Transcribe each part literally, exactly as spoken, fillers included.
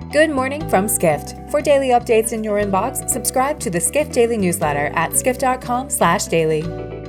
Good morning from Skift. For daily updates in your inbox, subscribe to the Skift Daily newsletter at skift dot com slash daily.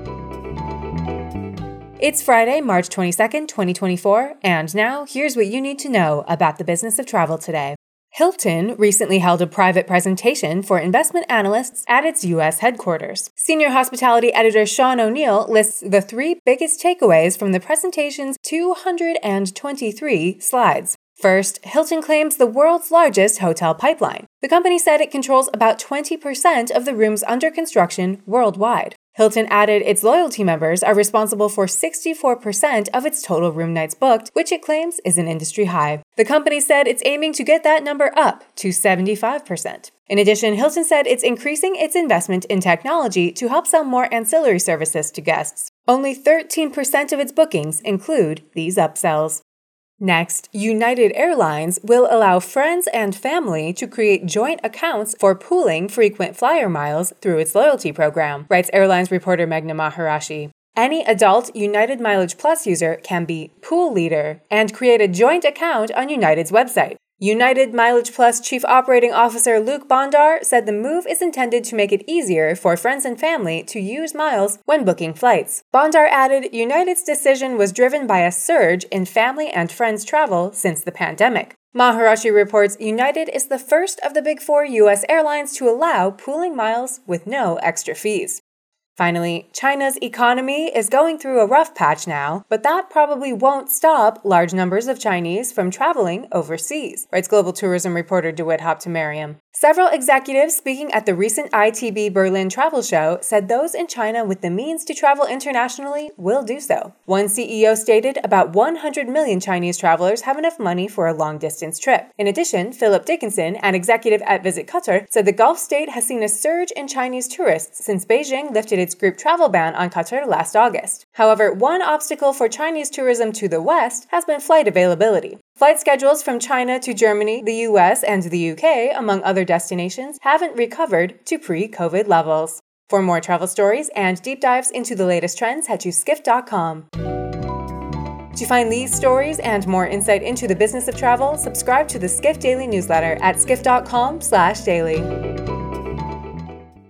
It's Friday, March twenty-second, twenty twenty-four, and now here's what you need to know about the business of travel today. Hilton recently held a private presentation for investment analysts at its U S headquarters. Senior hospitality editor Sean O'Neill lists the three biggest takeaways from the presentation's two hundred twenty-three slides. First, Hilton claims the world's largest hotel pipeline. The company said it controls about twenty percent of the rooms under construction worldwide. Hilton added its loyalty members are responsible for sixty-four percent of its total room nights booked, which it claims is an industry high. The company said it's aiming to get that number up to seventy-five percent. In addition, Hilton said it's increasing its investment in technology to help sell more ancillary services to guests. Only thirteen percent of its bookings include these upsells. Next, United Airlines will allow friends and family to create joint accounts for pooling frequent flyer miles through its loyalty program, writes airlines reporter Meghna Maharashi. Any adult United Mileage Plus user can be pool leader and create a joint account on United's website. United Mileage Plus Chief Operating Officer Luke Bondar said the move is intended to make it easier for friends and family to use miles when booking flights. Bondar added, United's decision was driven by a surge in family and friends travel since the pandemic. Maharashi reports United is the first of the big four U S airlines to allow pooling miles with no extra fees. Finally, China's economy is going through a rough patch now, but that probably won't stop large numbers of Chinese from traveling overseas, writes global tourism reporter DeWitt Hoptemariam. Several executives speaking at the recent I T B Berlin travel show said those in China with the means to travel internationally will do so. One C E O stated about one hundred million Chinese travelers have enough money for a long-distance trip. In addition, Philip Dickinson, an executive at Visit Qatar, said the Gulf state has seen a surge in Chinese tourists since Beijing lifted its group travel ban on Qatar last August. However, one obstacle for Chinese tourism to the West has been flight availability. Flight schedules from China to Germany, the U S, and the U K, among other destinations, haven't recovered to pre-COVID levels. For more travel stories and deep dives into the latest trends, head to skift dot com. To find these stories and more insight into the business of travel, subscribe to the Skift Daily newsletter at skift dot com slash daily.